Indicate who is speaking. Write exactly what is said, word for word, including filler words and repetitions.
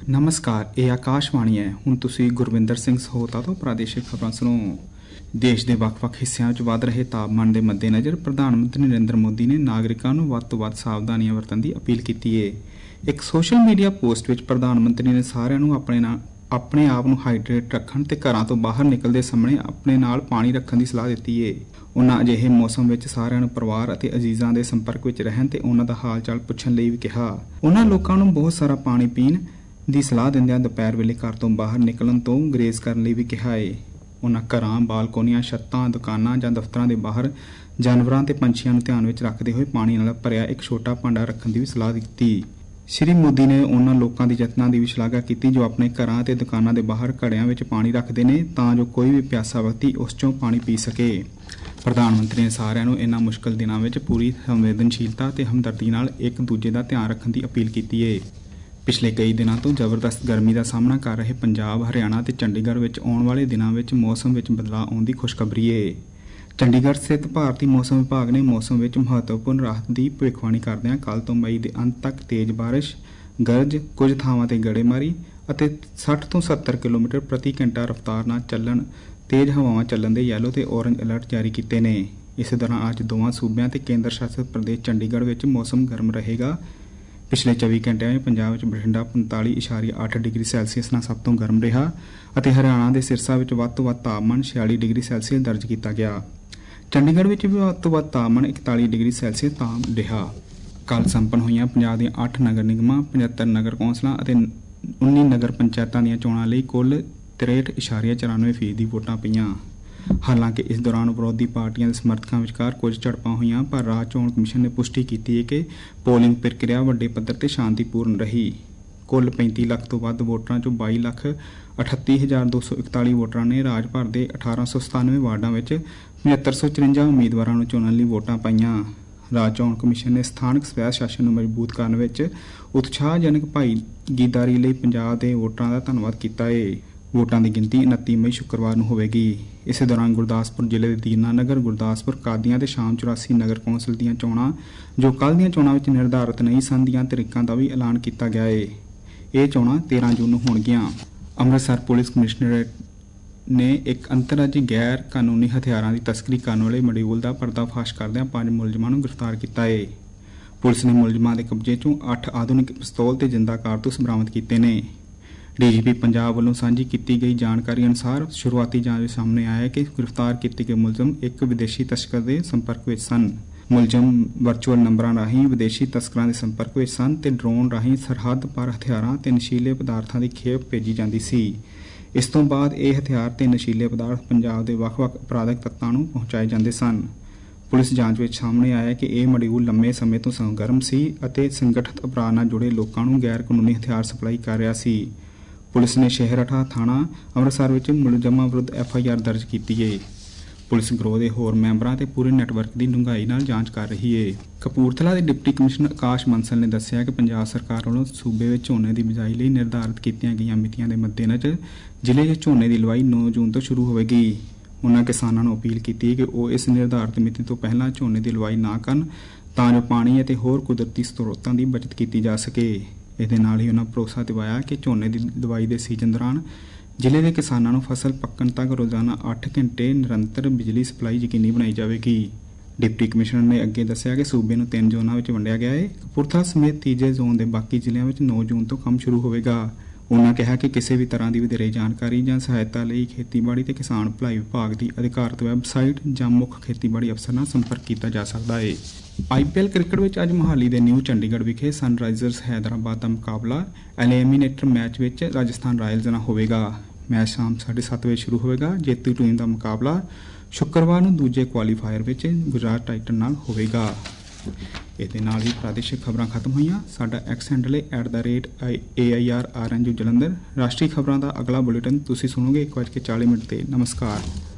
Speaker 1: नमस्कार, ये आकाशवाणी है। हुण तुसीं गुरविंदर सिंह सहोता तो प्रादेशिक खबरां सुनो। देश के ਵੱਖ-ਵੱਖ ਹਿੱਸਿਆਂ ਵਿੱਚ ਵਧ ਰਹੇ ਤਾਪਮਾਨ ਦੇ ਮੱਦੇਨਜ਼ਰ ਪ੍ਰਧਾਨ ਮੰਤਰੀ ਨਰਿੰਦਰ ਮੋਦੀ ਨੇ ਨਾਗਰਿਕਾਂ ਨੂੰ ਵੱਧ ਤੋਂ ਵੱਧ ਸਾਵਧਾਨੀਆਂ ਵਰਤਣ ਦੀ ਅਪੀਲ ਕੀਤੀ ਹੈ। ਇੱਕ ਸੋਸ਼ਲ ਮੀਡੀਆ ਪੋਸਟ ਵਿੱਚ ਪ੍ਰਧਾਨ ਮੰਤਰੀ ਨੇ ਸਾਰਿਆਂ ਨੂੰ ਆਪਣੇ ਨਾਲ ਆਪਣੇ ਆਪ ਨੂੰ ਹਾਈਡਰੇਟ ਰੱਖਣ ਤੇ ਘਰਾਂ ਤੋਂ ਬਾਹਰ ਨਿਕਲਦੇ ਸਮੇਂ ਆਪਣੇ ਨਾਲ ਪਾਣੀ ਰੱਖਣ ਦੀ ਸਲਾਹ ਦਿੱਤੀ ਹੈ। ਉਹਨਾਂ ਅਜਿਹੇ ਮੌਸਮ ਵਿੱਚ ਸਾਰਿਆਂ ਨੂੰ ਪਰਿਵਾਰ ਅਤੇ ਅਜ਼ੀਜ਼ਾਂ ਦੇ ਸੰਪਰਕ ਵਿੱਚ ਰਹਿਣ ਤੇ ਉਹਨਾਂ ਦਾ ਹਾਲ ਚਾਲ ਪੁੱਛਣ ਲਈ ਵੀ ਕਿਹਾ। ਉਹਨਾਂ ਲੋਕਾਂ ਨੂੰ ਬਹੁਤ ਸਾਰਾ ਪਾਣੀ ਪੀਣ ਦੀ ਸਲਾਹ ਦਿੰਦਿਆਂ ਦੁਪਹਿਰ ਵੇਲੇ ਘਰ ਤੋਂ ਬਾਹਰ ਨਿਕਲਣ ਤੋਂ ਗੁਰੇਜ਼ ਕਰਨ ਲਈ ਵੀ ਕਿਹਾ ਹੈ। ਉਹਨਾਂ ਘਰਾਂ, ਬਾਲਕੋਨੀਆਂ, ਛੱਤਾਂ, ਦੁਕਾਨਾਂ ਜਾਂ ਦਫ਼ਤਰਾਂ ਦੇ ਬਾਹਰ ਜਾਨਵਰਾਂ ਤੇ ਪੰਛੀਆਂ ਨੂੰ ਧਿਆਨ ਵਿੱਚ ਰੱਖਦੇ ਹੋਏ ਪਾਣੀ ਨਾਲ ਭਰਿਆ ਇੱਕ ਛੋਟਾ ਭਾਂਡਾ ਰੱਖਣ ਦੀ ਵੀ ਸਲਾਹ ਦਿੱਤੀ। ਸ਼੍ਰੀ ਮੋਦੀ ਨੇ ਉਹਨਾਂ ਲੋਕਾਂ ਦੀ ਯਤਨਾਂ ਦੀ ਵੀ ਸ਼ਲਾਘਾ ਕੀਤੀ ਜੋ ਆਪਣੇ ਘਰਾਂ ਅਤੇ ਦੁਕਾਨਾਂ ਦੇ ਬਾਹਰ ਘੜਿਆਂ ਵਿੱਚ ਪਾਣੀ ਰੱਖਦੇ ਨੇ ਤਾਂ ਜੋ ਕੋਈ ਵੀ ਪਿਆਸਾ ਵਿਅਕਤੀ ਉਸ ਚੋਂ ਪਾਣੀ ਪੀ ਸਕੇ। ਪ੍ਰਧਾਨ ਮੰਤਰੀ ਨੇ ਸਾਰਿਆਂ ਨੂੰ ਇਹਨਾਂ ਮੁਸ਼ਕਲ ਦਿਨਾਂ ਵਿੱਚ ਪੂਰੀ ਸੰਵੇਦਨਸ਼ੀਲਤਾ ਤੇ ਹਮਦਰਦੀ ਨਾਲ ਇੱਕ ਦੂਜੇ ਦਾ ਧਿਆਨ ਰੱਖਣ ਦੀ ਅਪੀਲ ਕੀਤੀ ਹੈ। ਪਿਛਲੇ ਕਈ ਦਿਨਾਂ ਤੋਂ ਜ਼ਬਰਦਸਤ ਗਰਮੀ ਦਾ ਸਾਹਮਣਾ ਕਰ ਰਹੇ ਪੰਜਾਬ, ਹਰਿਆਣਾ ਤੇ ਚੰਡੀਗੜ੍ਹ ਵਿੱਚ ਆਉਣ ਵਾਲੇ ਦਿਨਾਂ ਵਿੱਚ ਮੌਸਮ ਵਿੱਚ ਬਦਲਾਅ ਆਉਣ ਦੀ ਖੁਸ਼ਖਬਰੀ ਹੈ। ਚੰਡੀਗੜ੍ਹ ਸਥਿਤ ਭਾਰਤੀ ਮੌਸਮ ਵਿਭਾਗ ਨੇ ਮੌਸਮ ਵਿੱਚ ਮਹੱਤਵਪੂਰਨ ਰਾਹਤ ਦੀ ਭਵਿੱਖਬਾਣੀ ਕਰਦਿਆਂ ਕੱਲ੍ਹ ਤੋਂ ਮਈ ਦੇ ਅੰਤ ਤੱਕ ਤੇਜ਼ ਬਾਰਿਸ਼, ਗਰਜ, ਕੁਝ ਥਾਵਾਂ ਤੇ ਗੜੇਮਾਰੀ ਅਤੇ ਸੱਠ ਤੋਂ ਸੱਤਰ ਕਿਲੋਮੀਟਰ ਪ੍ਰਤੀ ਘੰਟਾ ਰਫ਼ਤਾਰ ਨਾਲ ਚੱਲਣ ਤੇਜ਼ ਹਵਾਵਾਂ ਚੱਲਣ ਦੇ ਯੈਲੋ ਤੇ ਔਰੰਜ ਅਲਰਟ ਜਾਰੀ ਕੀਤੇ ਨੇ। ਇਸੇ ਦੌਰਾਨ ਅੱਜ ਦੋਵਾਂ ਸੂਬਿਆਂ ਤੇ ਕੇਂਦਰ ਸ਼ਾਸਿਤ ਪ੍ਰਦੇਸ਼ ਚੰਡੀਗੜ੍ਹ ਵਿੱਚ ਮੌਸਮ ਗਰਮ ਰਹੇਗਾ। ਪਿਛਲੇ ਚੌਵੀ ਘੰਟਿਆਂ ਵਿੱਚ ਪੰਜਾਬ ਵਿੱਚ ਬਠਿੰਡਾ ਪੰਤਾਲੀ ਇਸ਼ਾਰੀਆ ਅੱਠ ਡਿਗਰੀ ਸੈਲਸੀਅਸ ਨਾਲ ਸਭ ਤੋਂ ਗਰਮ ਰਿਹਾ ਅਤੇ ਹਰਿਆਣਾ ਦੇ ਸਿਰਸਾ ਵਿੱਚ ਵੱਧ ਤੋਂ ਵੱਧ ਤਾਪਮਾਨ ਛਿਆਲੀ ਡਿਗਰੀ ਸੈਲਸੀਅਸ ਦਰਜ ਕੀਤਾ ਗਿਆ। ਚੰਡੀਗੜ੍ਹ ਵਿੱਚ ਵੀ ਵੱਧ ਤੋਂ ਵੱਧ ਤਾਪਮਾਨ ਇਕਤਾਲੀ ਡਿਗਰੀ ਸੈਲਸੀਅਸ ਤਾਪ ਰਿਹਾ। ਕੱਲ੍ਹ ਸੰਪੰਨ ਹੋਈਆਂ ਪੰਜਾਬ ਦੀਆਂ ਅੱਠ ਨਗਰ ਨਿਗਮਾਂ, ਪਝੱਤਰ ਨਗਰ ਕੌਂਸਲਾਂ ਅਤੇ ਉੱਨੀ ਨਗਰ ਪੰਚਾਇਤਾਂ ਦੀਆਂ ਚੋਣਾਂ ਲਈ ਕੁੱਲ ਤਰੇਹਠ ਇਸ਼ਾਰੀਆ ਚੁਰਾਨਵੇਂ ਫੀਸਦੀ ਵੋਟਾਂ ਪਈਆਂ। ਹਾਲਾਂਕਿ ਇਸ ਦੌਰਾਨ ਵਿਰੋਧੀ ਪਾਰਟੀਆਂ ਦੇ ਸਮਰਥਕਾਂ ਵਿਚਕਾਰ ਕੁਝ ਝੜਪਾਂ ਹੋਈਆਂ, ਪਰ ਰਾਜ ਚੋਣ ਕਮਿਸ਼ਨ ਨੇ ਪੁਸ਼ਟੀ ਕੀਤੀ ਹੈ ਕਿ ਪੋਲਿੰਗ ਪ੍ਰਕਿਰਿਆ ਵੱਡੇ ਪੱਧਰ ਤੇ ਸ਼ਾਂਤੀਪੂਰਨ ਰਹੀ। ਕੁੱਲ ਪੈਂਤੀ ਲੱਖ ਤੋਂ ਵੱਧ ਵੋਟਰਾਂ ਚੋਂ ਬਾਈ ਲੱਖ ਅਠੱਤੀ ਹਜ਼ਾਰ ਦੋ ਸੌ ਇਕਤਾਲੀ ਵੋਟਰਾਂ ਨੇ ਰਾਜ ਭਰ ਦੇ ਅਠਾਰਾਂ ਸੌ ਸਤਾਨਵੇਂ ਵਾਰਡਾਂ ਵਿੱਚ ਪਝੱਤਰ ਸੌ ਚੁਰੰਜਾ ਉਮੀਦਵਾਰਾਂ ਨੂੰ ਚੁਣਨ ਲਈ ਵੋਟਾਂ ਪਾਈਆਂ। ਰਾਜ ਚੋਣ ਕਮਿਸ਼ਨ ਨੇ ਸਥਾਨਕ ਸਵੈ ਸ਼ਾਸਨ ਨੂੰ ਮਜ਼ਬੂਤ ਕਰਨ ਵਿੱਚ ਉਤਸ਼ਾਹਜਨਕ ਭਾਈਗੀਦਾਰੀ ਲਈ ਪੰਜਾਬ ਦੇ ਵੋਟਰਾਂ ਦਾ ਧੰਨਵਾਦ ਕੀਤਾ ਹੈ। ਵੋਟਾਂ ਦੀ ਗਿਣਤੀ ਉਨੱਤੀ ਮਈ ਸ਼ੁੱਕਰਵਾਰ ਨੂੰ ਹੋਵੇਗੀ। ਇਸੇ ਦੌਰਾਨ ਗੁਰਦਾਸਪੁਰ ਜ਼ਿਲ੍ਹੇ ਦੇ ਦੀਨਾਨਗਰ, ਗੁਰਦਾਸਪੁਰ, ਕਾਦੀਆਂ ਤੇ ਸ਼ਾਮ ਚੁਰਾਸੀ ਨਗਰ ਕੌਂਸਲ ਦੀਆਂ ਚੋਣਾਂ ਜੋ ਕੱਲ੍ਹ ਦੀਆਂ ਚੋਣਾਂ ਵਿੱਚ ਨਿਰਧਾਰਤ ਨਹੀਂ ਸਨ ਦੀਆਂ ਤਰੀਕਾਂ ਦਾ ਵੀ ਐਲਾਨ ਕੀਤਾ ਗਿਆ ਹੈ। ਇਹ ਚੋਣਾਂ ਤੇਰਾਂ ਜੂਨ ਨੂੰ ਹੋਣਗੀਆਂ। ਅੰਮ੍ਰਿਤਸਰ ਪੁਲਿਸ ਕਮਿਸ਼ਨਰੇਟ ਨੇ ਇੱਕ ਅੰਤਰਰਾਜੀ ਗੈਰ ਕਾਨੂੰਨੀ ਹਥਿਆਰਾਂ ਦੀ ਤਸਕਰੀ ਕਰਨ ਵਾਲੇ ਮੋਡਿਊਲ ਦਾ ਪਰਦਾਫਾਸ਼ ਕਰਦਿਆਂ ਪੰਜ ਮੁਲਜ਼ਮਾਂ ਨੂੰ ਗ੍ਰਿਫਤਾਰ ਕੀਤਾ ਹੈ। ਪੁਲਿਸ ਨੇ ਮੁਲਜ਼ਮਾਂ ਦੇ ਕਬਜ਼ੇ ਚੋਂ ਅੱਠ ਆਧੁਨਿਕ ਪਿਸਤੌਲ ਤੇ ਜਿੰਦਾ ਕਾਰਤੂਸ ਬਰਾਮਦ ਕੀਤੇ ਨੇ। ਡੀ ਜੀ ਪੀ ਪੰਜਾਬ ਵੱਲੋਂ ਸਾਂਝੀ ਕੀਤੀ ਗਈ ਜਾਣਕਾਰੀ ਅਨੁਸਾਰ ਸ਼ੁਰੂਆਤੀ ਜਾਂਚ ਵਿੱਚ ਸਾਹਮਣੇ ਆਇਆ ਹੈ ਕਿ ਗ੍ਰਿਫਤਾਰ ਕੀਤੇ ਗਏ ਮੁਲਜ਼ਮ ਇੱਕ ਵਿਦੇਸ਼ੀ ਤਸਕਰ ਦੇ ਸੰਪਰਕ ਵਿੱਚ ਸਨ। ਮੁਲਜ਼ਮ ਵਰਚੁਅਲ ਨੰਬਰਾਂ ਰਾਹੀਂ ਵਿਦੇਸ਼ੀ ਤਸਕਰਾਂ ਦੇ ਸੰਪਰਕ ਵਿੱਚ ਸਨ ਤੇ ਡਰੋਨ ਰਾਹੀਂ ਸਰਹੱਦ ਪਾਰ ਹਥਿਆਰਾਂ ਤੇ ਨਸ਼ੀਲੇ ਪਦਾਰਥਾਂ ਦੀ ਖੇਪ ਭੇਜੀ ਜਾਂਦੀ ਸੀ। ਇਸ ਤੋਂ ਬਾਅਦ ਇਹ ਹਥਿਆਰ ਤੇ ਨਸ਼ੀਲੇ ਪਦਾਰਥ ਪੰਜਾਬ ਦੇ ਵੱਖ-ਵੱਖ ਅਪਰਾਧਕ ਤੱਤਾਂ ਨੂੰ ਪਹੁੰਚਾਏ ਜਾਂਦੇ ਸਨ। ਪੁਲਿਸ ਜਾਂਚ ਵਿੱਚ ਸਾਹਮਣੇ ਆਇਆ ਕਿ ਇਹ ਮੋਡਿਊਲ ਲੰਮੇ ਸਮੇਂ ਤੋਂ ਸਰਗਰਮ ਸੀ ਅਤੇ ਸੰਗਠਿਤ ਅਪਰਾਧ ਨਾਲ ਜੁੜੇ ਲੋਕਾਂ ਨੂੰ ਗੈਰ ਕਾਨੂੰਨੀ ਹਥਿਆਰ ਸਪਲਾਈ ਕਰ ਰਿਹਾ ਸੀ। ਪੁਲਿਸ ਨੇ ਸ਼ਹਿਰਠਾ ਥਾਣਾ ਅੰਮ੍ਰਿਤਸਰ ਵਿੱਚ ਮੁਲਜ਼ਮਾਂ ਵਿਰੁੱਧ ਐਫ ਆਈ ਆਰ ਦਰਜ ਕੀਤੀ ਹੈ। ਪੁਲਿਸ ਗਰੋਹ ਦੇ ਹੋਰ ਮੈਂਬਰਾਂ ਤੇ ਪੂਰੇ ਨੈਟਵਰਕ ਦੀ ਡੂੰਘਾਈ ਨਾਲ ਜਾਂਚ ਕਰ ਰਹੀ ਹੈ। ਕਪੂਰਥਲਾ ਦੇ ਡਿਪਟੀ ਕਮਿਸ਼ਨਰ ਆਕਾਸ਼ ਬੰਸਲ ਨੇ ਦੱਸਿਆ ਕਿ ਪੰਜਾਬ ਸਰਕਾਰ ਵੱਲੋਂ ਸੂਬੇ ਵਿੱਚ ਝੋਨੇ ਦੀ ਬਿਜਾਈ ਲਈ ਨਿਰਧਾਰਤ ਕੀਤੀਆਂ ਗਈਆਂ ਮਿਤੀਆਂ ਦੇ ਮੱਦੇਨਜ਼ਰ ਜ਼ਿਲ੍ਹੇ ਵਿੱਚ ਝੋਨੇ ਦੀ ਲਵਾਈ ਨੌਂ ਜੂਨ ਤੋਂ ਸ਼ੁਰੂ ਹੋਵੇਗੀ। ਉਨ੍ਹਾਂ ਕਿਸਾਨਾਂ ਨੂੰ ਅਪੀਲ ਕੀਤੀ ਹੈ ਕਿ ਉਹ ਇਸ ਨਿਰਧਾਰਤ ਮਿਤੀ ਤੋਂ ਪਹਿਲਾਂ ਝੋਨੇ ਦੀ ਲਵਾਈ ਨਾ ਕਰਨ ਤਾਂ ਜੋ ਪਾਣੀ ਅਤੇ ਹੋਰ ਕੁਦਰਤੀ ਸਰੋਤਾਂ ਦੀ ਬਚਤ ਕੀਤੀ ਜਾ ਸਕੇ। ਇਹਦੇ ਨਾਲ ਹੀ ਉਹਨਾਂ ਭਰੋਸਾ ਦਿਵਾਇਆ ਕਿ ਝੋਨੇ ਦੀ ਲਵਾਈ ਦੇ ਸੀਜ਼ਨ ਦੌਰਾਨ ਜ਼ਿਲ੍ਹੇ ਦੇ ਕਿਸਾਨਾਂ ਨੂੰ ਫਸਲ ਪੱਕਣ ਤੱਕ ਰੋਜ਼ਾਨਾ ਅੱਠ ਘੰਟੇ ਨਿਰੰਤਰ ਬਿਜਲੀ ਸਪਲਾਈ ਯਕੀਨੀ ਬਣਾਈ ਜਾਵੇਗੀ। ਡਿਪਟੀ ਕਮਿਸ਼ਨਰ ਨੇ ਅੱਗੇ ਦੱਸਿਆ ਕਿ ਸੂਬੇ ਨੂੰ ਤਿੰਨ ਜ਼ੋਨਾਂ ਵਿੱਚ ਵੰਡਿਆ ਗਿਆ ਹੈ। ਕਪੂਰਥਲਾ ਸਮੇਤ ਤੀਜੇ ਜ਼ੋਨ ਦੇ ਬਾਕੀ ਜ਼ਿਲ੍ਹਿਆਂ ਵਿੱਚ ਨੌਂ ਜੂਨ ਤੋਂ ਕੰਮ ਸ਼ੁਰੂ ਹੋਵੇਗਾ। ਉਨ੍ਹਾਂ ਕਿਹਾ ਕਿ ਕਿਸੇ ਵੀ ਤਰ੍ਹਾਂ ਦੀ ਵਧੇਰੇ ਜਾਣਕਾਰੀ ਜਾਂ ਸਹਾਇਤਾ ਲਈ ਖੇਤੀਬਾੜੀ ਤੇ ਕਿਸਾਨ ਭਲਾਈ ਵਿਭਾਗ ਦੀ ਅਧਿਕਾਰਤ ਵੈਬਸਾਈਟ ਜਾਂ ਮੁੱਖ ਖੇਤੀਬਾੜੀ ਅਫਸਰ ਨਾਲ ਸੰਪਰਕ ਕੀਤਾ ਜਾ ਸਕਦਾ ਹੈ। ਆਈ ਪੀ ਐਲ ਕ੍ਰਿਕਟ ਵਿੱਚ ਅੱਜ ਮੋਹਾਲੀ ਦੇ ਨਿਊ ਚੰਡੀਗੜ੍ਹ ਵਿਖੇ ਸਨਰਾਈਜ਼ਰਸ ਹੈਦਰਾਬਾਦ ਦਾ ਮੁਕਾਬਲਾ ਐਲੀਮੀਨੇਟਰ ਮੈਚ ਵਿੱਚ ਰਾਜਸਥਾਨ ਰਾਇਲਸ ਨਾਲ ਹੋਵੇਗਾ। ਮੈਚ ਸ਼ਾਮ ਸਾਢੇ ਸੱਤ ਵਜੇ ਸ਼ੁਰੂ ਹੋਵੇਗਾ। ਜੇਤੂ ਟੀਮ ਦਾ ਮੁਕਾਬਲਾ ਸ਼ੁੱਕਰਵਾਰ ਨੂੰ ਦੂਜੇ ਕੁਆਲੀਫਾਇਰ ਵਿੱਚ ਗੁਜਰਾਤ ਟਾਈਟਨ ਨਾਲ ਹੋਵੇਗਾ। ਇਹਦੇ ਨਾਲ ਹੀ ਪ੍ਰਾਦੇਸ਼ਿਕ ਖਬਰਾਂ ਖਤਮ ਹੋਈਆਂ। ਸਾਡਾ ਐਕਸ ਹੈਂਡਲ ਹੈ at the rate A I R R N U Jalandhar. ਰਾਸ਼ਟਰੀ ਖਬਰਾਂ ਦਾ ਅਗਲਾ ਬੁਲੇਟਿਨ ਤੁਸੀਂ ਸੁਣੋਗੇ ਇੱਕ ਵੱਜ ਕੇ ਚਾਲੀ ਮਿੰਟ ਤੇ। ਨਮਸਕਾਰ।